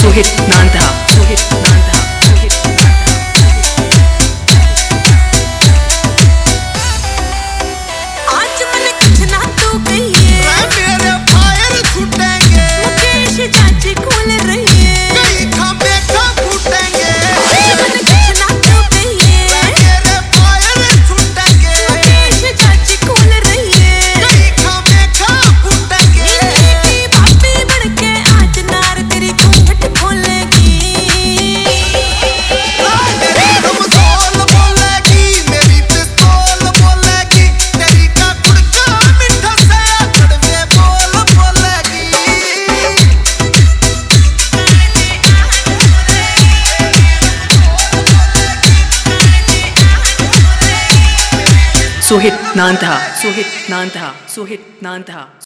सुहित नांदा, सुहित नांदा, सुहित आज मन कुछ ना तू कहिए, मेरे फायर छूटेंगे, मुकेश चाची खोल रही है, कहीं खंबे खा फूटेंगे। आज मन कुछ ना तू कहिए, मेरे फायर छूटेंगे, मुकेश चाची खोल रही है, कहीं खंबे खा फूटेंगे। की भाभी बनके आज नार तेरी घूंघट खोलेगी, मेरी रमज़ोल बोलेगी, मेरी पिस्तौल बोलेगी, तेरी का गुड़का मीठा सा कड़वे बोल बोलेगी। सुहित नांदा, सुहित नांदा, सुहित नांदा।